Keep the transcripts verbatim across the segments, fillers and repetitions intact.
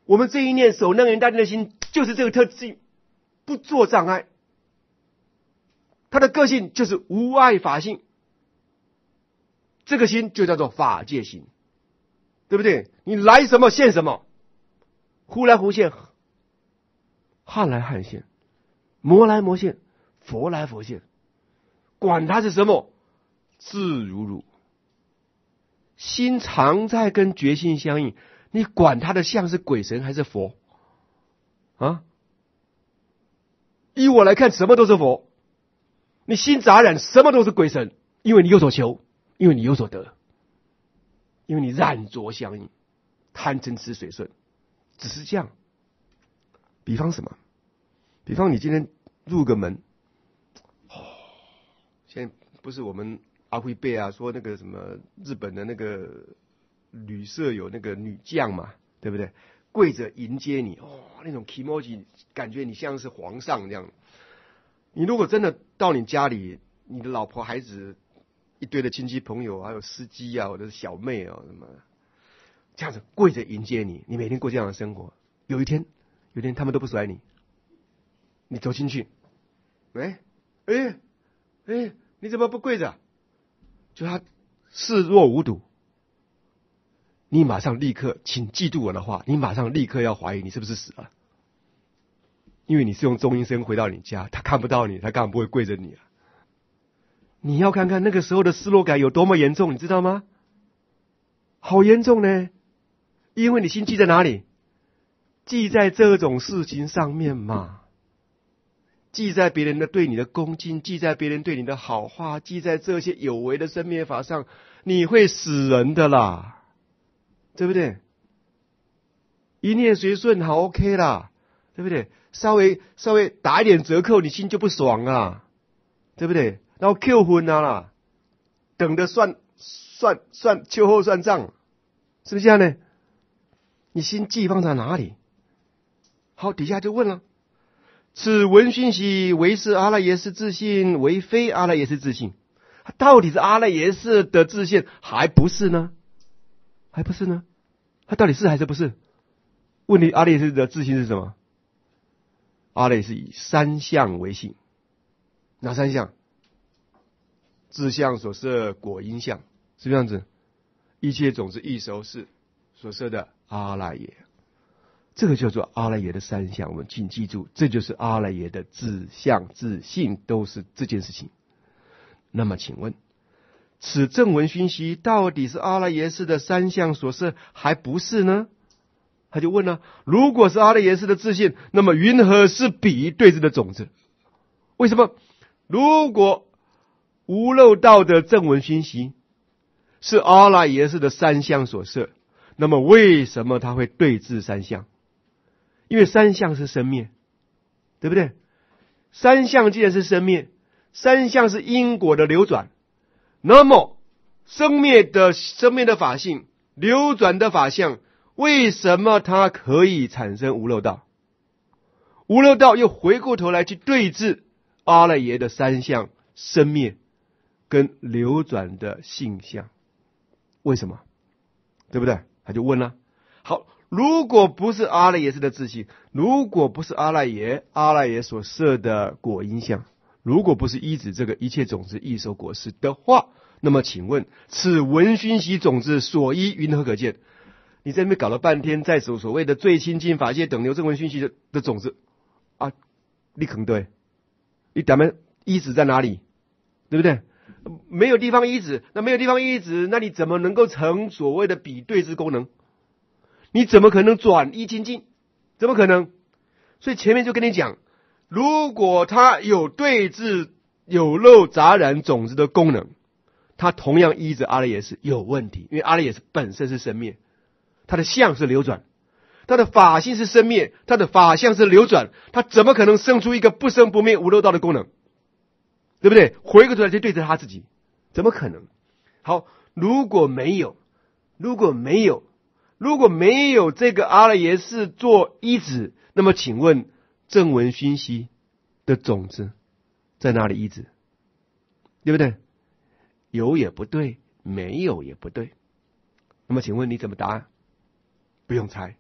我们这一念守楞严大定的心，就是这个特性，不做障碍。他的个性就是无碍法性，这个心就叫做法界心，对不对？你来什么现什么，忽来忽现，汉来汉现，魔来魔现，佛来佛现，管它是什么，自如如。心常在跟觉性相应，你管它的相是鬼神还是佛啊？依我来看，什么都是佛。你心杂染，什么都是鬼神，因为你有所求，因为你有所得，因为你染着相应，贪嗔痴随顺，只是这样。比方什么？比方你今天入个门，哦，现在不是我们阿辉贝啊说那个什么日本的那个旅社有那个女将嘛，对不对？跪着迎接你，哦，那种 kimoji 感觉你像是皇上这样。你如果真的到你家里，你的老婆孩子一堆的亲戚朋友，还有司机啊，或者是小妹啊，什么这样子跪着迎接你，你每天过这样的生活，有一天，有一天他们都不甩你，你走进去，哎哎哎，你怎么不跪着？就他视若无睹，你马上立刻，请记住我的话，你马上立刻要怀疑你是不是死了。因为你是用中阴身回到你家，他看不到你，他根本不会跪着你啊。你要看看那个时候的失落感有多么严重，你知道吗？好严重呢，因为你心记在哪里？记在这种事情上面嘛，记在别人的对你的恭敬，记在别人对你的好话，记在这些有为的生灭法上，你会死人的啦，对不对？一念随顺，好 OK 啦，对不对？稍微稍微打一点折扣，你心就不爽啊，对不对？然后 Q 分啊啦，等着算算算秋后算账，是不是这样呢？你心计放在哪里？好，底下就问了：此闻讯息为是阿赖耶识自性，为非阿赖耶识自性？到底是阿赖耶识的自性，还不是呢？还不是呢？它到底是还是不是？问题阿赖耶识的自性是什么？阿赖是以三相为性，哪三相？自相所摄果因相，是不是这样子？一切种子异熟是所摄的阿赖耶，这个叫做阿赖耶的三相。我们请记住，这就是阿赖耶的自相自性，都是这件事情。那么请问，此正闻熏习到底是阿赖耶识的三相所摄，还不是呢？他就问了，如果是阿赖耶识的自性，那么云何是彼对治的种子？为什么？如果无漏道的正闻熏习是阿赖耶识的三相所摄，那么为什么他会对治三相？因为三相是生灭，对不对？三相既然是生灭，三相是因果的流转，那么生灭的生灭的法性，流转的法相，为什么它可以产生无漏道？无漏道又回过头来去对治阿赖耶的三相生灭跟流转的性相，为什么？对不对？他就问了。好，如果不是阿赖耶识的自性，如果不是阿赖耶阿赖耶所摄的果因相，如果不是依止这个一切种子异熟果实的话，那么请问此闻熏习种子所依云何可见？你在那边搞了半天，在所所谓的最亲近法界等流正闻熏习的的种子啊，你肯对？你咱们依止在哪里？对不对？没有地方依止，那没有地方依止，那你怎么能够成所谓的比对之功能？你怎么可能转依清净？怎么可能？所以前面就跟你讲，如果它有对治有漏杂染种子的功能，它同样依着阿赖耶识有问题，因为阿赖耶识本身是生灭，它的相是流转，它的法性是生灭，它的法相是流转，它怎么可能生出一个不生不灭无漏道的功能？对不对？回过头来就对着他自己，怎么可能？好，如果没有，如果没有，如果没有这个阿赖耶识做依止，那么请问正闻熏习的种子在哪里依止？对不对？有也不对，没有也不对。那么请问你怎么答案？不用猜，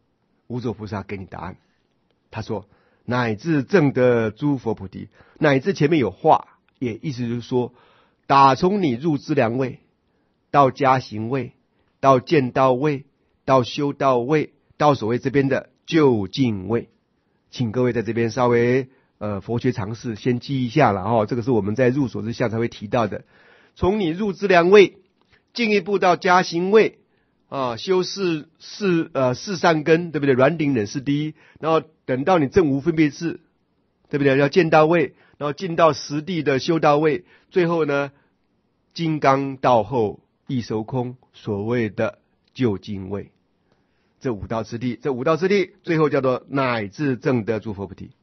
无著菩萨给你答案，他说乃至证得诸佛菩提，乃至前面有话，也意思就是说，打从你入资粮位，到加行位，到见道位，到修道位，到所谓这边的究竟位，请各位在这边稍微呃佛学常识先记一下了哦，这个是我们在入所之下才会提到的。从你入资粮位，进一步到加行位啊，修四四呃四善根，对不对？软顶忍是第一，然后等到你证无分别智，对不对？要见道位，然后进到实地的修道位，最后呢，金刚道后亦收空，所谓的究竟位。这五道之地，这五道之地，最后叫做乃至证得诸佛菩提。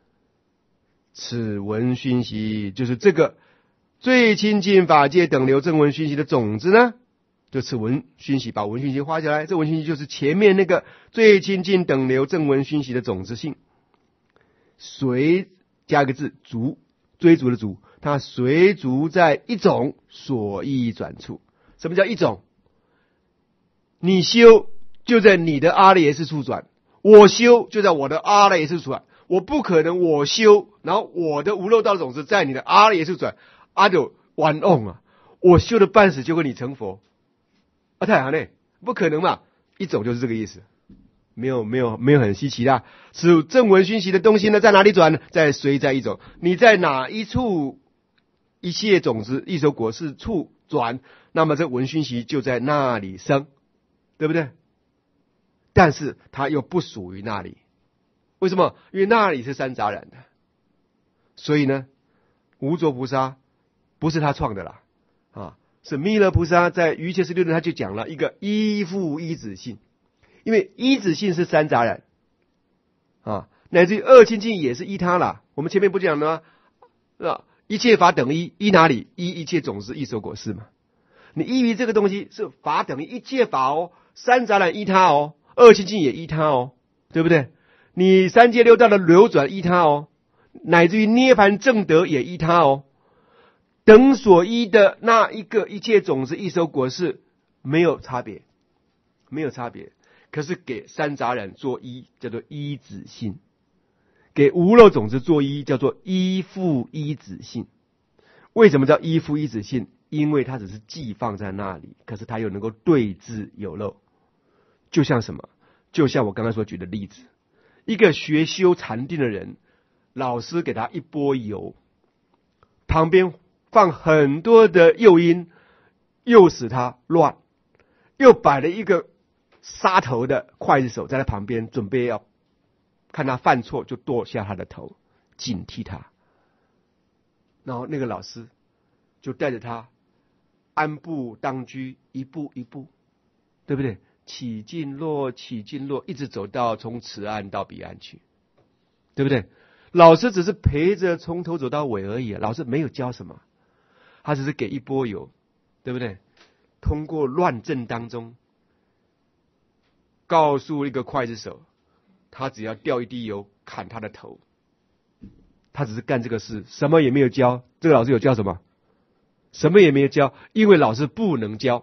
此文熏习，就是这个最亲近法界等流正文熏习的种子呢，就此文熏习，把文熏习画下来。这文熏习就是前面那个最亲近等流正文熏习的种子性。随加一个字，逐，追逐的逐，它随逐在一种所依转处。什么叫一种？你修就在你的阿赖耶识处转，我修就在我的阿赖耶识处转。我不可能我修，然后我的无漏道的种子在你的阿赖耶识转，阿就玩弄啊！我修了半死就跟你成佛，啊太好嘞，不可能嘛！一种就是这个意思，没有没有没有很稀奇啦。此正文熏习的东西呢，在哪里转呢？在随在一种，你在哪一处一切种子一手果实处转，那么这文熏习就在那里生，对不对？但是它又不属于那里。为什么？因为那里是三杂染的，所以呢，无著菩萨不是他创的啦，啊，是弥勒菩萨在瑜伽十六论他就讲了一个依附依止性，因为依止性是三杂染，啊，乃至于二清净也是依他啦。我们前面不讲了吗？啊，一切法等依，依哪里？依一切种子，依手果实嘛。你依于这个东西是法等于一切法哦，三杂染依他哦，二清净也依他哦，对不对？你三界六道的流转依他哦，乃至于涅槃正德也依他哦，等所依的那一个一切种子一手果实没有差别，没有差别。可是给三杂染做依叫做依止性，给无漏种子做依叫做依附依止性。为什么叫依附依止性？因为它只是寄放在那里，可是它又能够对治有漏。就像什么？就像我刚刚所举的例子。一个学修禅定的人，老师给他一钵油，旁边放很多的诱因，又使他乱，又摆了一个杀头的刽子手在他旁边，准备要看他犯错就剁下他的头，警惕他。然后那个老师就带着他安步当居，一步一步，对不对？起进落，起进落，一直走到从此岸到彼岸去，对不对？老师只是陪着从头走到尾而已，老师没有教什么，他只是给一波油，对不对？通过乱阵当中，告诉一个刽子手，他只要掉一滴油，砍他的头。他只是干这个事，什么也没有教。这个老师有教什么？什么也没有教，因为老师不能教。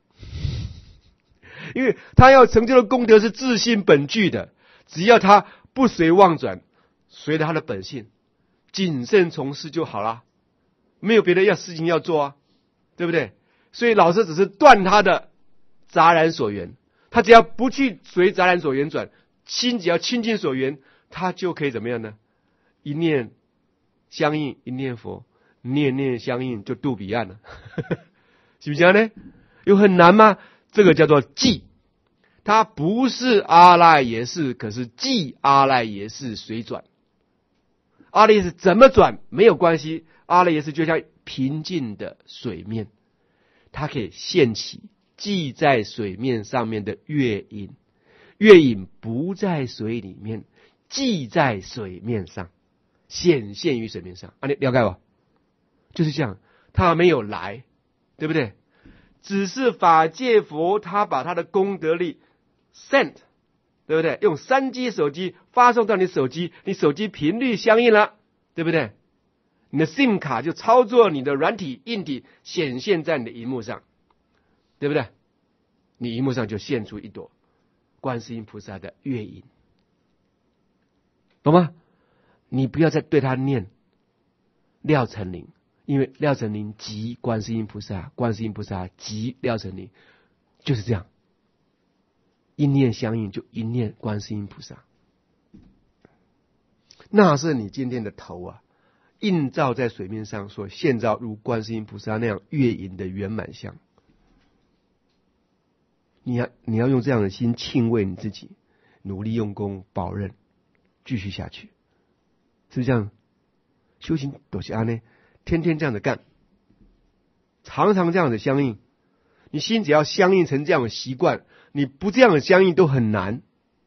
因为他要成就的功德是自性本具的，只要他不随妄转，随着他的本性，谨慎从事就好了，没有别的要事情要做啊，对不对？所以老师只是断他的杂染所缘，他只要不去随杂染所缘转，心只要清净所缘，他就可以怎么样呢？一念相应，一念佛，念念相应就渡彼岸了，是不是这样呢？有很难吗？这个叫做寂，它不是阿赖耶识，可是寂阿赖耶识随转。阿赖耶识怎么转没有关系，阿赖耶识就像平静的水面，它可以现起寂在水面上面的月影，月影不在水里面，寂在水面上，显现于水面上。啊，你了解吧？就是这样，它没有来，对不对？只是法界佛他把他的功德力 sent， 对不对？用三 G 手机发送到你手机，你手机频率相应了，对不对？你的 SIM 卡就操作你的软体硬体显现在你的荧幕上，对不对？你荧幕上就现出一朵观世音菩萨的月影，懂吗？你不要再对他念廖成林，因为廖成林即观世音菩萨，观世音菩萨即廖成林，就是这样，一念相应就一念观世音菩萨。那是你今天的头啊，映照在水面上所现照如观世音菩萨那样月影的圆满相。你要你要用这样的心敬畏你自己，努力用功保任，继续下去，是不是这样？修行都是这样呢，天天这样的干，常常这样的相应。你心只要相应成这样的习惯，你不这样的相应都很难。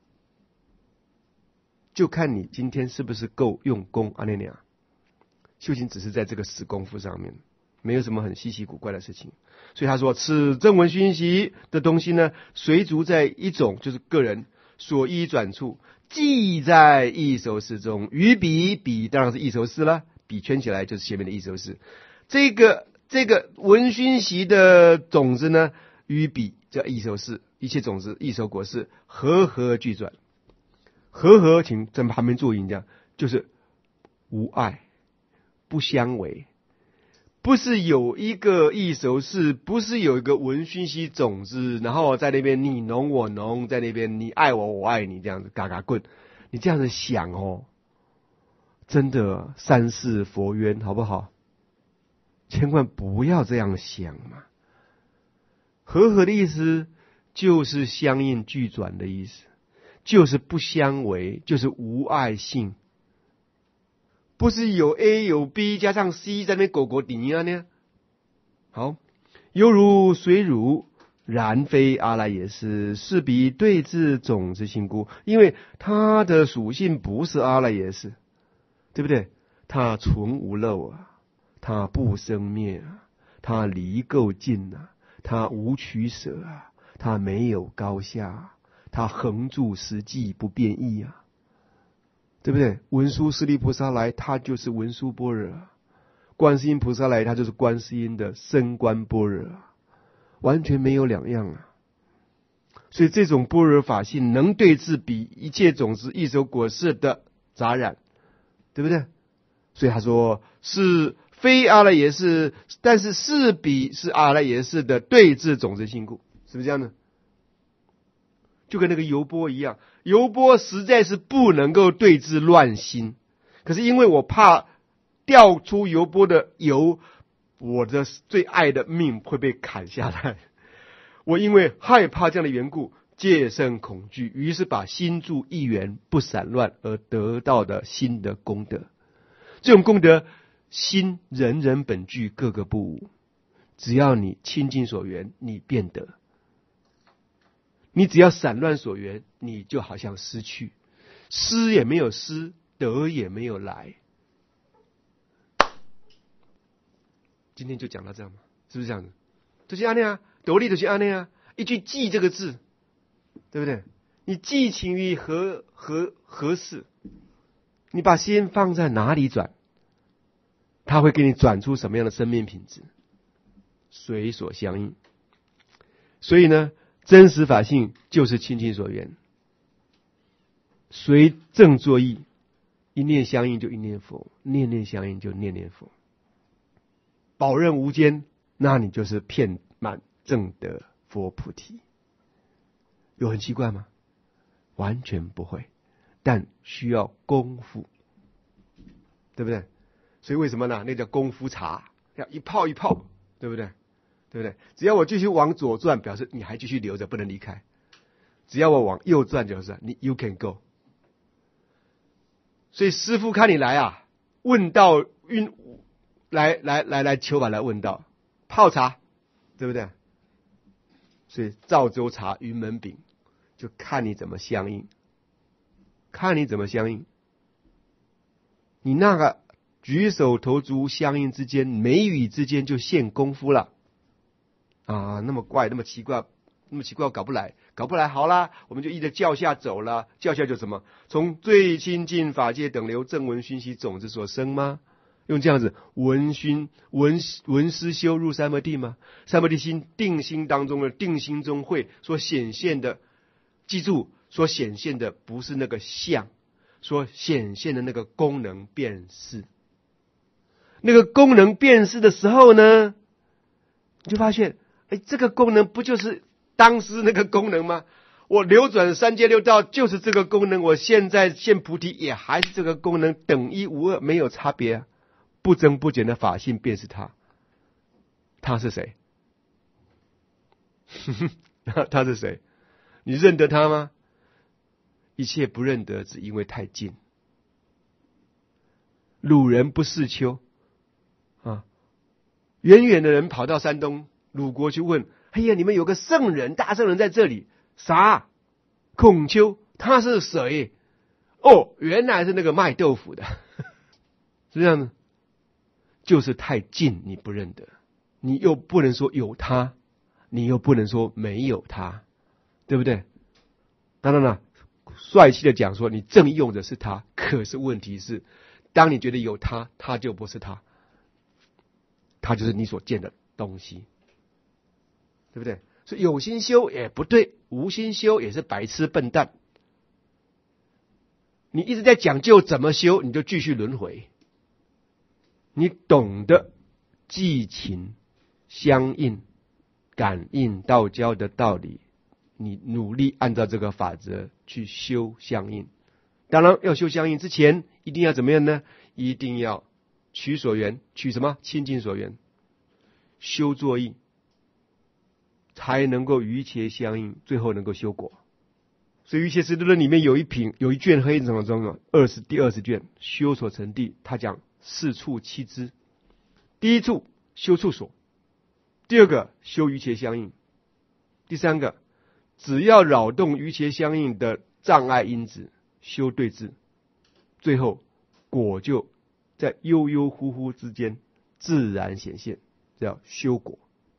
就看你今天是不是够用功啊那样。修行只是在这个死功夫上面，没有什么很稀奇古怪的事情。所以他说，此正文熏习的东西呢，随逐在一种就是个人所依转处，记在一首诗中。于笔，笔当然是一首诗了，笔圈起来就是前面的一首诗。这个这个文熏习的种子呢，于笔叫一首诗，一切种子一首果实，和合俱转。和合，请在旁边注意，这样就是无碍，不相违，不是有一个一首诗，不是有一个文熏习种子，然后在那边你侬我侬，在那边你爱我我爱你，这样子嘎嘎棍，你这样子想哦，真的三世佛冤，好不好？千万不要这样想嘛。和合的意思就是相应俱转的意思，就是不相违，就是无碍性，不是有 A 有 B 加上 C 在那边狗狗顶啊呢。好，犹如水乳，然非阿赖耶识，是彼对治种子性故。因为它的属性不是阿赖耶识，对不对？它纯无漏啊，它不生灭啊，它离垢尽啊，它无取舍啊，它没有高下啊，它恒住实际不变异啊，对不对？文殊师利菩萨来，他就是文殊般若啊；观世音菩萨来，他就是观世音的深观般若啊，完全没有两样啊。所以这种般若法性能对治彼一切种子一手果实的杂染，对不对？所以他说是非阿赖耶识，但是是彼是阿赖耶识的对治种子性故，是不是这样呢？就跟那个油钵一样，油钵实在是不能够对治乱心，可是因为我怕掉出油钵的油，我的最爱的命会被砍下来，我因为害怕这样的缘故，戒慎恐惧，于是把心住一元不散乱而得到的新的功德。这种功德，心人人本具，个个不无，只要你亲近所缘，你便得。你只要散乱所缘，你就好像失去，失也没有失，得也没有来。今天就讲到这样嘛，是不是这样子？就是安内啊，斗力就是安内啊，一句记这个字，对不对？你寄情于何何何事？你把心放在哪里转，它会给你转出什么样的生命品质，随所相应。所以呢，真实法性就是亲近所缘，随正作意，一念相应就一念佛，念念相应就念念佛，保任无间，那你就是遍满正得佛菩提。有很奇怪吗？完全不会，但需要功夫，对不对？所以为什么呢？那叫功夫茶，要一泡一泡，对不对？对不对？只要我继续往左转，表示你还继续留着，不能离开；只要我往右转，就是你 you can go。所以师父看你来啊，问道运来来来来求法来问道，泡茶，对不对？所以赵州茶、云门饼，就看你怎么相应，看你怎么相应。你那个举手投足相应之间，眉宇之间就现功夫了啊！那么怪，那么奇怪，那么奇怪，我搞不来，搞不来，好啦，我们就依着教下走了。教下就什么？从最亲近法界等流正闻熏习种子所生吗？用这样子闻熏闻闻思修入三摩地吗？三摩地心定心当中的定心中会所显现的记住，所显现的不是那个像，所显现的那个功能辨识。那个功能辨识的时候呢，你就发现，哎，这个功能不就是当时那个功能吗？我流转三界六道就是这个功能，我现在现菩提也还是这个功能，等一无二，没有差别啊，不增不减的法性便是他。他是谁？他是谁？你认得他吗？一切不认得，只因为太近。鲁人不识丘啊，远远的人跑到山东鲁国去问：哎呀，你们有个圣人，大圣人在这里。啥？孔丘？他是谁？哦，原来是那个卖豆腐的。是这样的，就是太近，你不认得，你又不能说有他，你又不能说没有他，对不对？当然了，帅气的讲说，你正用的是他，可是问题是，当你觉得有他，他就不是他，他就是你所见的东西，对不对？所以有心修也不对，无心修也是白痴笨蛋。你一直在讲究怎么修，你就继续轮回。你懂得寄情相应、感应道交的道理，你努力按照这个法则去修相应。当然，要修相应之前，一定要怎么样呢？一定要取所缘，取什么？清净所缘，修作意，才能够与切相应，最后能够修果。所以《瑜伽师地论》里面有一品，有一卷黑什么中啊？二十第二十卷修所成地，他讲四处七支。第一处修处所，第二个修瑜伽相应，第三个只要扰动瑜伽相应的障碍因子，修对治，最后果就在悠悠忽忽之间自然显现，叫修果。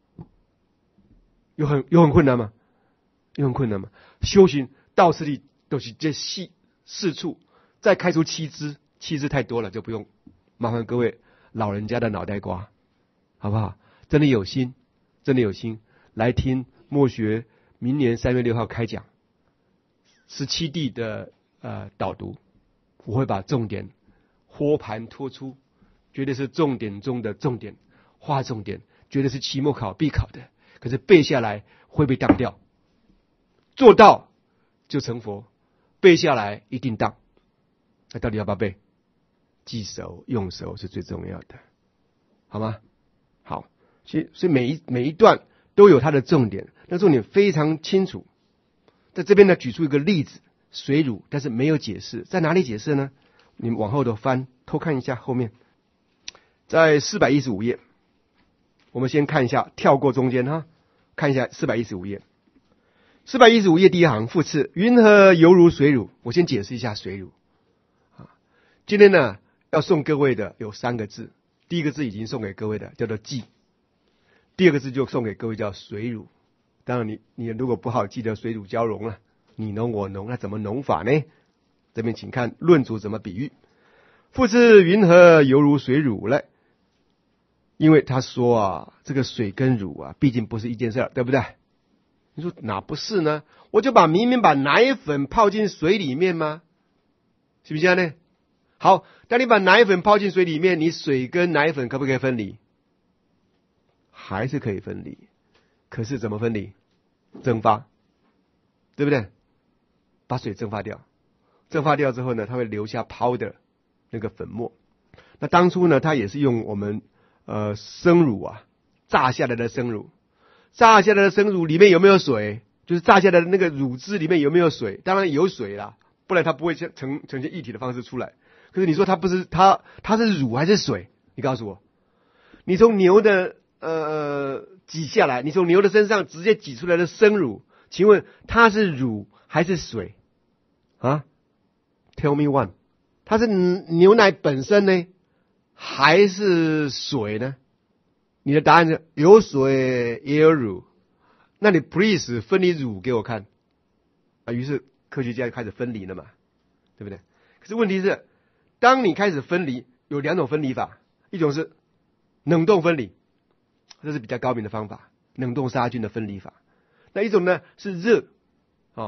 有很有很困难吗？有很困难吗？修行到此里都是这细四处，再开出七支，七支太多了，就不用麻烦各位老人家的脑袋瓜，好不好？真的有心，真的有心来听默学明年三月六号开讲十七地的呃导读，我会把重点豁盘托出，绝对是重点中的重点，划重点，绝对是期末考必考的。可是背下来会被当掉，做到就成佛，背下来一定当。那到底要不要背？记熟用熟是最重要的，好吗？好，所以所以每一每一段都有它的重点，那重点非常清楚。在这边呢，举出一个例子，水乳，但是没有解释，在哪里解释呢？你们往后的翻，偷看一下后面，在四百一十五页，我们先看一下，跳过中间哈，看一下四百一十五页。四百一十五页第一行，复次，云何犹如水乳？我先解释一下水乳。啊，今天呢要送各位的有三个字，第一个字已经送给各位的叫做记，第二个字就送给各位叫水乳。当然你你如果不好记得水乳交融了，你侬我侬，那怎么侬法呢？这边请看论主怎么比喻。复次，云何犹如水乳呢？因为他说啊，这个水跟乳啊，毕竟不是一件事，对不对？你说哪不是呢？我就把明明把奶粉泡进水里面吗？是不是这样呢？好，当你把奶粉泡进水里面，你水跟奶粉可不可以分离？还是可以分离，可是怎么分离？蒸发，对不对？把水蒸发掉，蒸发掉之后呢，它会留下泡的那个粉末。那当初呢，它也是用我们呃生乳啊，榨下来的生乳。榨下来的生乳里面有没有水？就是榨下来的那个乳汁里面有没有水？当然有水啦，不然它不会呈呈现液体的方式出来。可是你说它不是它它是乳还是水？你告诉我，你从牛的呃挤下来，你从牛的身上直接挤出来的生乳，请问它是乳还是水啊 ？Tell me one， 它是牛奶本身呢，还是水呢？你的答案是有水也有乳，那你 please 分离乳给我看啊。于是科学家就开始分离了嘛，对不对？可是问题是，当你开始分离，有两种分离法，一种是冷冻分离，这是比较高明的方法，冷冻杀菌的分离法。那一种呢是热啊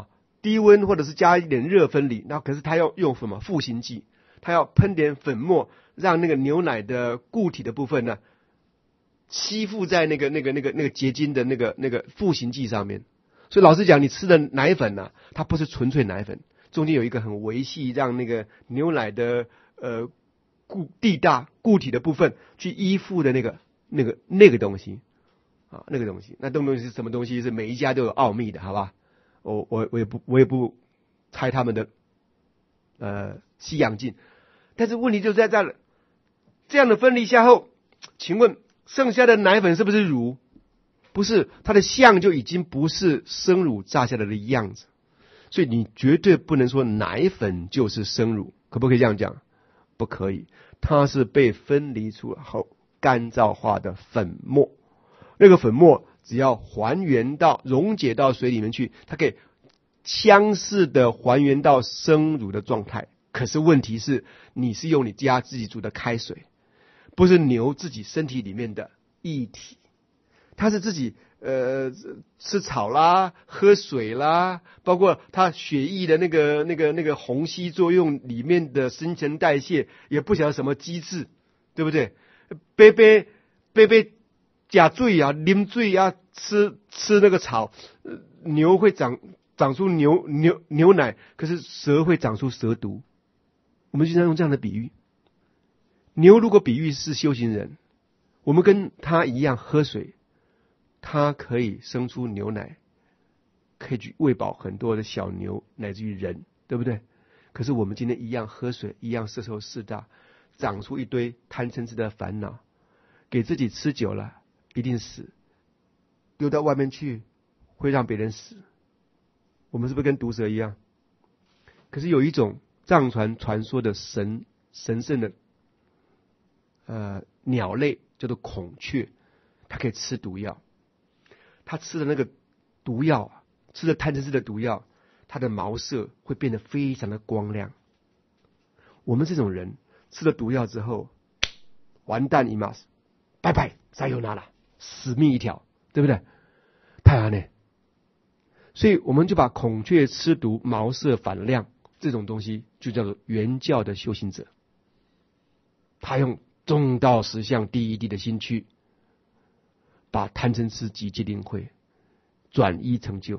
低温或者是加一点热分离，然后可是他要用什么赋形剂，他要喷点粉末，让那个牛奶的固体的部分呢吸附在那个那个那个那个结晶的那个那个赋形剂上面。所以老实讲，你吃的奶粉呢、啊，它不是纯粹奶粉，中间有一个很维系让那个牛奶的呃固地大固体的部分去依附的那个那个那个东西啊，那个东西，那东东西是什么东西？是每一家都有奥秘的，好吧？我我我也不我也不猜他们的呃西洋镜，但是问题就在这了，这样的分离下后，请问剩下的奶粉是不是乳？不是，它的像就已经不是生乳榨下来的样子，所以你绝对不能说奶粉就是生乳，可不可以这样讲？不可以，它是被分离出后干燥化的粉末，那个粉末只要还原到溶解到水里面去，它可以相似的还原到生乳的状态。可是问题是，你是用你家自己煮的开水，不是牛自己身体里面的液体，它是自己呃吃草啦、喝水啦，包括它血液的那个那个那个虹吸作用里面的新陈代谢，也不晓得什么机制，对不对？杯杯杯杯加水啊，啉水啊，吃吃那个草，呃、牛会长长出牛牛牛奶，可是蛇会长出蛇毒。我们经常用这样的比喻，牛如果比喻是修行人，我们跟他一样喝水，它可以生出牛奶，可以去喂饱很多的小牛乃至于人，对不对？可是我们今天一样喝水，一样色受四大，长出一堆贪嗔痴的烦恼，给自己吃久了一定死，丢到外面去会让别人死。我们是不是跟毒蛇一样？可是有一种藏传传说的神神圣的呃鸟类叫做孔雀，它可以吃毒药。它吃的那个毒药啊，吃的贪嗔痴的毒药，它的毛色会变得非常的光亮。我们这种人吃了毒药之后，完蛋一马，拜拜，再有拿了，死命一条，对不对？太难了。所以我们就把孔雀吃毒毛色反亮这种东西，就叫做原教的修行者。他用中道实相第一地的心区，把贪嗔痴集结领会，转依成就。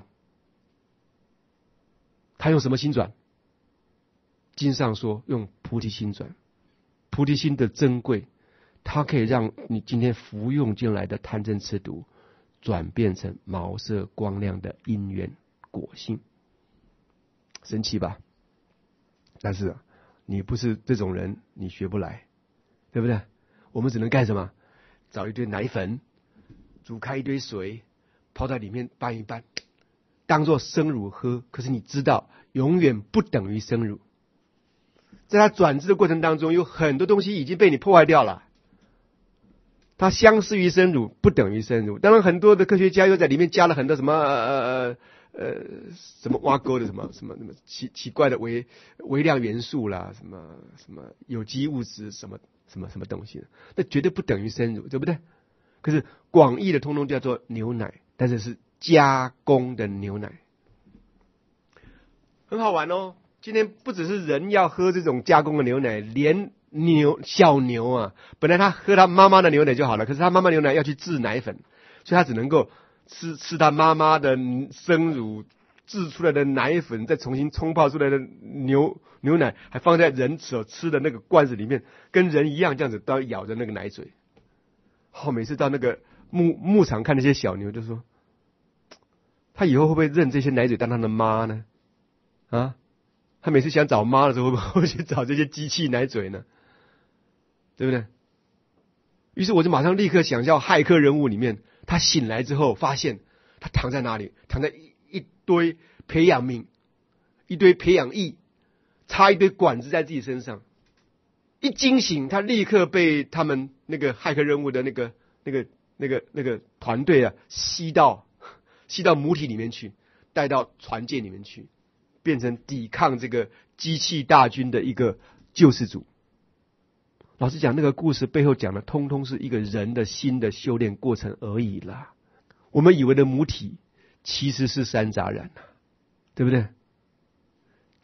他用什么心转？经上说用菩提心转。菩提心的珍贵，它可以让你今天服用进来的贪嗔痴毒转变成毛色光亮的因缘果性，神奇吧？但是、啊、你不是这种人，你学不来，对不对？我们只能干什么？找一堆奶粉，煮开一堆水，泡在里面拌一拌，当做生乳喝。可是你知道，永远不等于生乳。在它转制的过程当中，有很多东西已经被你破坏掉了。它相似于生乳，不等于生乳。当然，很多的科学家又在里面加了很多什么呃呃什么挖沟的什么什么什么奇奇怪的微微量元素啦，什么什么有机物质，什么什么什么东西的，那绝对不等于生乳，对不对？可是广义的通通叫做牛奶，但是是加工的牛奶，很好玩哦。今天不只是人要喝这种加工的牛奶，连牛小牛啊，本来他喝他妈妈的牛奶就好了，可是他妈妈牛奶要去制奶粉，所以他只能够吃吃他妈妈的生乳制出来的奶粉，再重新冲泡出来的牛牛奶，还放在人所吃的那个罐子里面，跟人一样这样子都咬着那个奶嘴。好、哦，每次到那个牧牧场看那些小牛，就说他以后会不会认这些奶嘴当他的妈呢？啊？他每次想找妈的时候，会不会去找这些机器奶嘴呢？对不对？于是我就马上立刻想象骇客人物里面，他醒来之后发现他躺在哪里？躺在一一堆培养皿，一堆培养液，插一堆管子在自己身上。一惊醒，他立刻被他们那个骇客任务的那个那个那个那个团队啊吸到吸到母体里面去，带到船舰里面去。变成抵抗这个机器大军的一个救世主。老实讲，那个故事背后讲的，通通是一个人的心的修炼过程而已啦。我们以为的母体，其实是山楂染啊，对不对？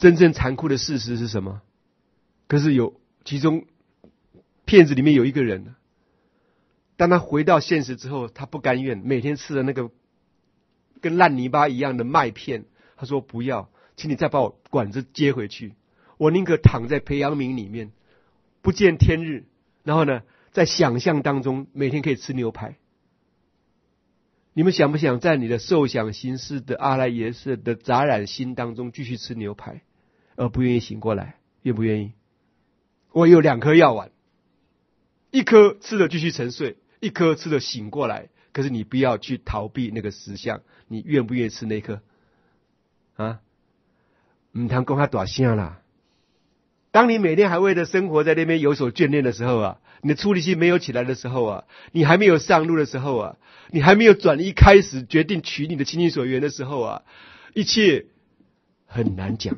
真正残酷的事实是什么？可是有其中骗子里面有一个人，当他回到现实之后，他不甘愿，每天吃的那个跟烂泥巴一样的麦片，他说不要，请你再把我管子接回去，我宁可躺在培养皿里面不见天日，然后呢在想象当中每天可以吃牛排。你们想不想在你的受想行识的阿赖耶识的杂染心当中继续吃牛排，而不愿意醒过来？愿不愿意？我有两颗药丸，一颗吃了继续沉睡，一颗吃了醒过来。可是你不要去逃避那个实相，你愿不愿意吃那颗？啊，唔通讲他大声啦！当你每天还为了生活在那边有所眷恋的时候啊，你的出离心没有起来的时候啊，你还没有上路的时候啊，你还没有转一开始决定取你的清净所缘的时候啊，一切很难讲，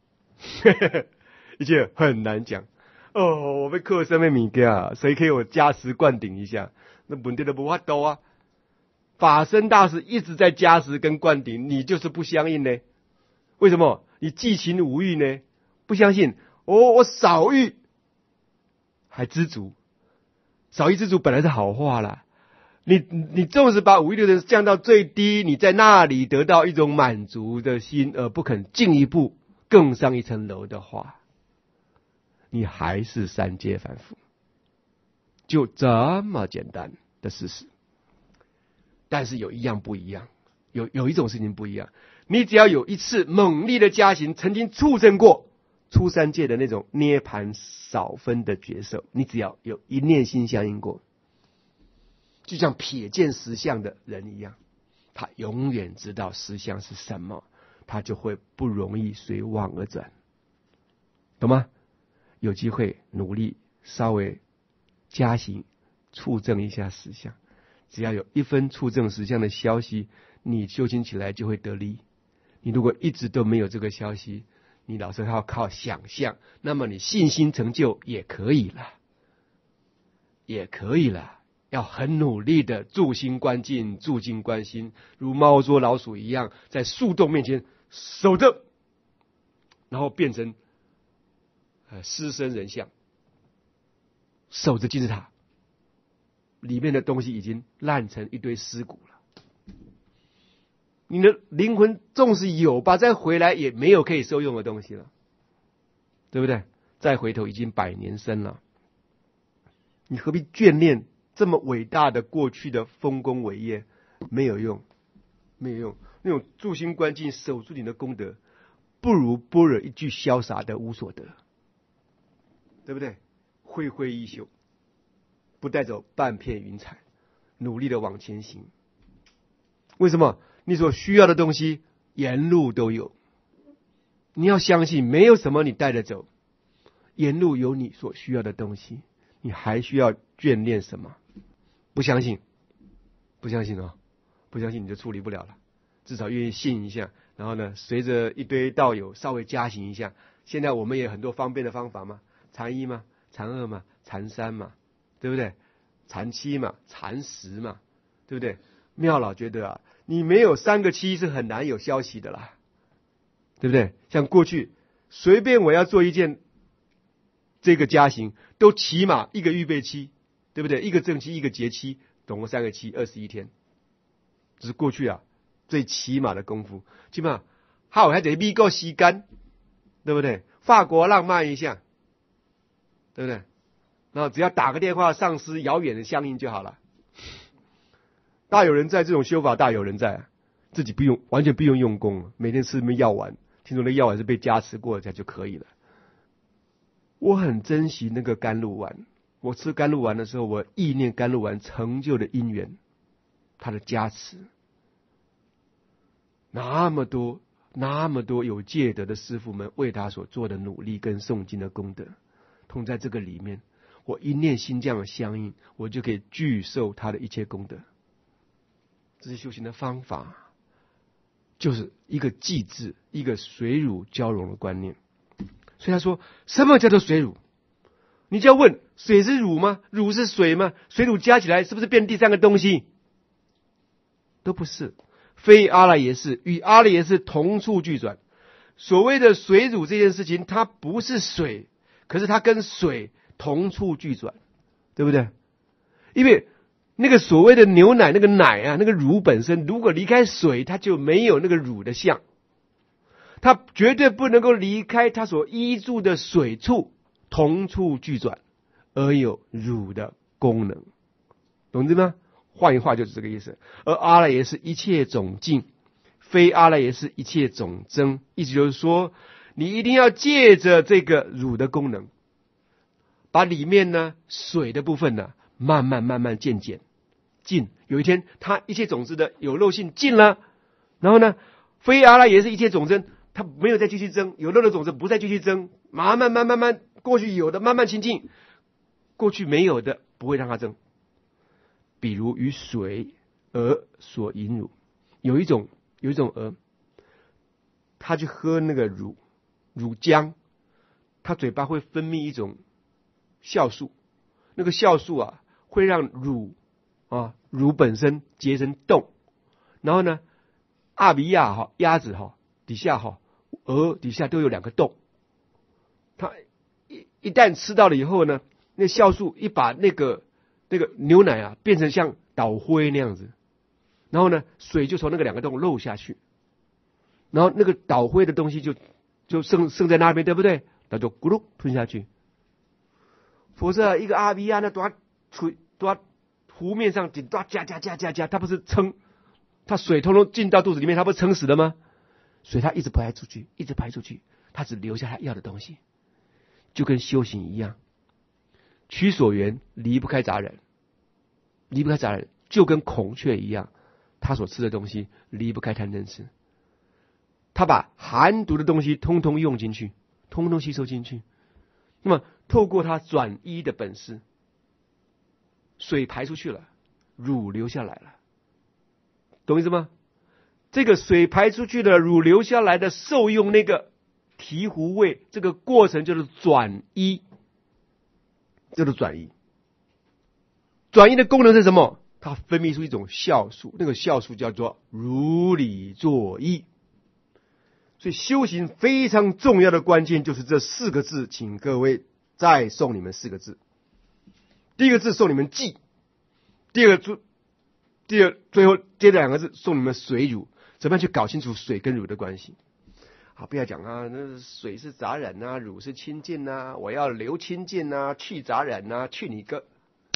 一切很难讲。哦，我被课什么物件啊？谁可以我加持灌顶一下？那问题都没法度啊！法身大师一直在加持跟灌顶，你就是不相应呢？为什么？你寄情无欲呢？不相信？哦，我少欲还知足，少欲知足本来是好话啦。你你纵使把五欲六尘降到最低，你在那里得到一种满足的心，而不肯进一步更上一层楼的话，你还是三界凡夫，就这么简单的事实。但是有一样不一样，有有一种事情不一样，你只要有一次猛烈的加行，曾经触证过出三界的那种涅盘少分的觉受，你只要有一念心相应过，就像瞥见实相的人一样，他永远知道实相是什么，他就会不容易随妄而转，懂吗？有机会努力稍微加行触证一下实相，只要有一分触证实相的消息，你修行起来就会得力。你如果一直都没有这个消息，你老是要靠想象，那么你信心成就也可以了，也可以了。要很努力的住心观境，住境观心，如猫捉老鼠一样，在树洞面前守着，然后变成呃狮身人像，守着金字塔，里面的东西已经烂成一堆尸骨了。你的灵魂纵使有吧，再回来也没有可以受用的东西了，对不对？再回头已经百年生了，你何必眷恋这么伟大的过去的丰功伟业？没有用，没有用。那种住心观境守住你的功德，不如般若一句潇洒的无所得，对不对？挥挥衣袖，不带走半片云彩，努力的往前行。为什么？你所需要的东西沿路都有，你要相信没有什么你带得走，沿路有你所需要的东西，你还需要眷恋什么？不相信，不相信哦，不相信你就处理不了了。至少愿意信一下，然后呢，随着一堆道友稍微加行一下。现在我们也有很多方便的方法嘛，禅一嘛，禅二嘛，禅三嘛，对不对？禅七嘛，禅十嘛，对不对？妙老觉得啊，你没有三个七是很难有消息的啦，对不对？像过去随便我要做一件这个加行，都起码一个预备期，对不对？一个正期，一个节期，总共三个期，二十一天。这是过去啊最起码的功夫。起码还有还得美国时间，对不对？法国浪漫一下，对不对？然后只要打个电话，上司遥远的相应就好了。大有人在，这种修法大有人在、啊，自己不用，完全不用用功，每天吃什么药丸，听说那药丸是被加持过才就可以了。我很珍惜那个甘露丸，我吃甘露丸的时候，我意念甘露丸成就的因缘，它的加持，那么多那么多有戒德的师父们为他所做的努力跟诵经的功德，同在这个里面，我一念心这样相应，我就可以具受他的一切功德。这是修行的方法，就是一个寂字，一个水乳交融的观念。所以他说，什么叫做水乳？你就要问，水是乳吗？乳是水吗？水乳加起来是不是变第三个东西？都不是，非阿赖耶识，与阿赖耶识同处俱转。 所谓的水乳这件事情，它不是水，可是它跟水同处俱转，对不对？因为那个所谓的牛奶，那个奶啊，那个乳本身，如果离开水，它就没有那个乳的像，它绝对不能够离开它所依住的水处同处俱转，而有乳的功能，懂吗？换一话就是这个意思。而阿赖耶是一切总净，非阿赖耶是一切总增，意思就是说，你一定要借着这个乳的功能，把里面呢水的部分呢慢慢慢慢渐减尽。有一天，它一切种子的有漏性尽了，然后呢，非阿赖耶是一切总增，它没有再继续增，有漏的种子不再继续增，慢慢慢慢慢，过去有的慢慢清净，过去没有的不会让它增。比如与水鹅所饮乳，有一种有一种鹅，它去喝那个乳乳浆，它嘴巴会分泌一种酵素，那个酵素啊会让乳啊乳本身结成冻，然后呢，阿比亚哈鸭子哈底下哈鹅底下都有两个洞，它一一旦吃到了以后呢，那酵素一把那个那个牛奶啊变成像倒灰那样子，然后呢水就从那个两个洞漏下去，然后那个倒灰的东西就就剩剩在那边，对不对？那就咕噜吞下去。否则一个阿比亚那多吹多湖面上顶多加加加加加，它不是撑，它水通通进到肚子里面，它不是撑死了吗？所以它一直排出去，一直排出去，它只留下它要的东西，就跟修行一样。取所缘离不开杂染，离不开杂染，就跟孔雀一样，他所吃的东西离不开贪嗔痴，他把寒毒的东西通通用进去，通通吸收进去，那么透过他转依的本事，水排出去了，乳留下来了，懂意思吗？这个水排出去的，乳留下来的，受用那个醍醐味，这个过程就是转依。这就是转移。转移的功能是什么？它分泌出一种酵素，那个酵素叫做如理作意。所以修行非常重要的关键就是这四个字，请各位再送你们四个字。第一个字送你们记，第二个字，第二最后接着两个字送你们水乳，怎么样去搞清楚水跟乳的关系？好，不要讲啊，那水是杂染啊，乳是清净啊，我要留清净啊，去杂染啊，去你个，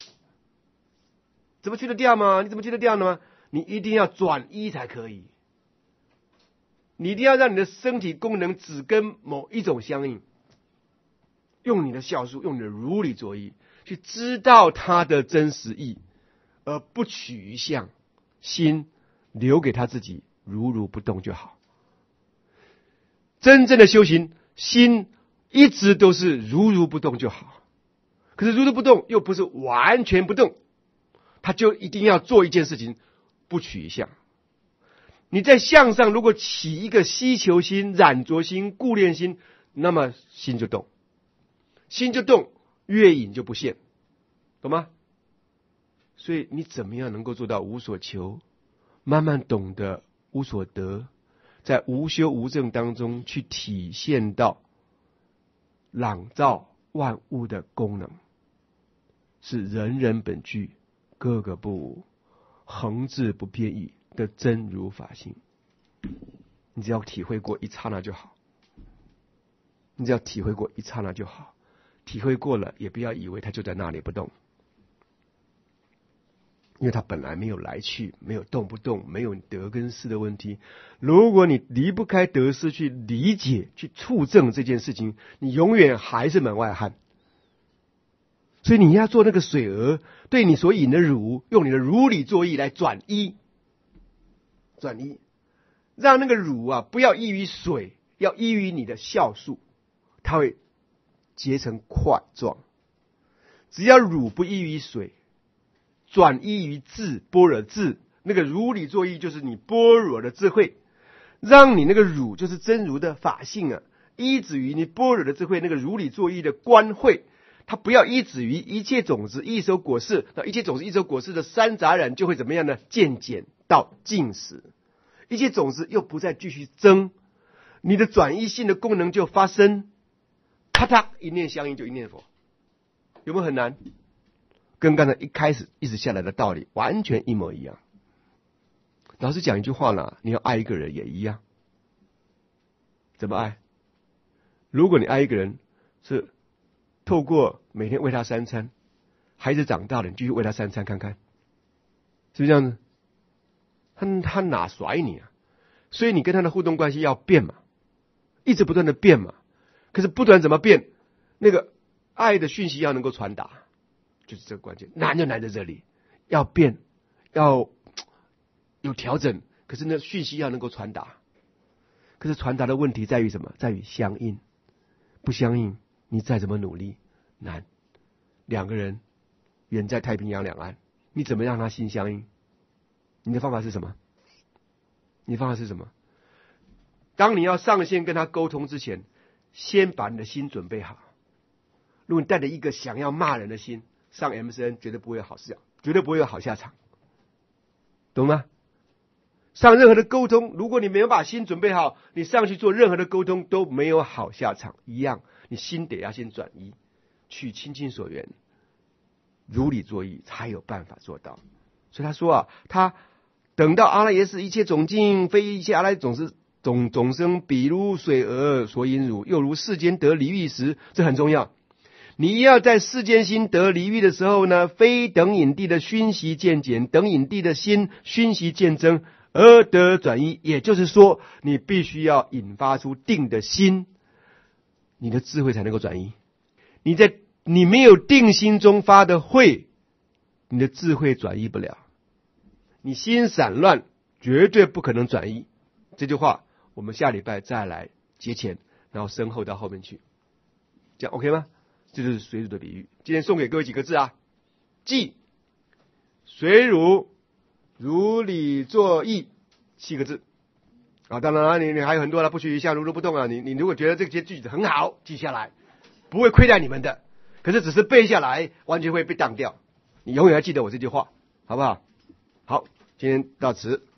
怎么去得掉吗？你怎么去得掉呢？你一定要转依才可以，你一定要让你的身体功能只跟某一种相应，用你的酵素，用你的如理作意，去知道它的真实意，而不取一相，心留给他自己，如如不动就好。真正的修行，心一直都是如如不动就好。可是如如不动又不是完全不动，他就一定要做一件事情，不取一相。你在相上如果起一个希求心、染着心、顾恋心，那么心就动，心就动，月影就不现，懂吗？所以你怎么样能够做到无所求，慢慢懂得无所得，在无修无证当中去体现到朗照万物的功能，是人人本具，个个不无，恒志不变异的真如法性。你只要体会过一刹那就好，你只要体会过一刹那就好，体会过了也不要以为它就在那里不动，因为它本来没有来去，没有动不动，没有得跟失的问题。如果你离不开得失去理解、去触证这件事情，你永远还是门外汉。所以你要做那个水鹅，对你所饮的乳，用你的如理作意来转依，转依，让那个乳啊不要依于水，要依于你的酵素，它会结成块状。只要乳不依于水，转依于智，般若智，那个如理作意就是你般若的智慧，让你那个乳就是真如的法性啊，依止于你般若的智慧，那个如理作意的观慧，它不要依止于一切种子一手果实，那一切种子一手果实的三杂染就会怎么样呢？渐减到尽时，一切种子又不再继续增， 你的转移性的功能就发生，啪嗒，一念相应就一念佛，有没有很难？跟刚才一开始一直下来的道理完全一模一样。老师讲一句话呢，你要爱一个人也一样。怎么爱？如果你爱一个人是透过每天喂他三餐，孩子长大了，你继续喂他三餐看看，是不是这样子？他他哪甩你啊？所以你跟他的互动关系要变嘛，一直不断的变嘛。可是不管怎么变，那个爱的讯息要能够传达，就是这个关键。难就难在这里，要变，要有调整，可是那讯息要能够传达。可是传达的问题在于什么？在于相应，不相应，你再怎么努力难。两个人远在太平洋两岸，你怎么让他心相应？你的方法是什么？你的方法是什么？当你要上线跟他沟通之前，先把你的心准备好。如果你带着一个想要骂人的心上 M C N， 绝对不会有好事，绝对不会有好下场，懂吗？上任何的沟通，如果你没有把心准备好，你上去做任何的沟通都没有好下场。一样，你心得要先转移，去亲近所缘，如理作意，才有办法做到。所以他说啊，他等到阿赖耶识一切种境，非一切阿赖总是总总生，比如水而所引乳，又如世间得离欲时，这很重要。你要在世间心得离欲的时候呢，非等引地的熏习渐减，等引地的心熏习渐增，而得转移。也就是说，你必须要引发出定的心，你的智慧才能够转移。你在你没有定心中发的慧，你的智慧转移不了。你心散乱，绝对不可能转移。这句话我们下礼拜再来节前，然后深厚到后面去，这样 OK 吗？这就是水乳的比喻。今天送给各位几个字啊，即水乳如理作意，七个字啊。当然了，你你还有很多了，不取一下如如不动啊。你你如果觉得这些句子很好，记下来，不会亏待你们的。可是只是背下来，完全会被当掉。你永远要记得我这句话，好不好？好，今天到此。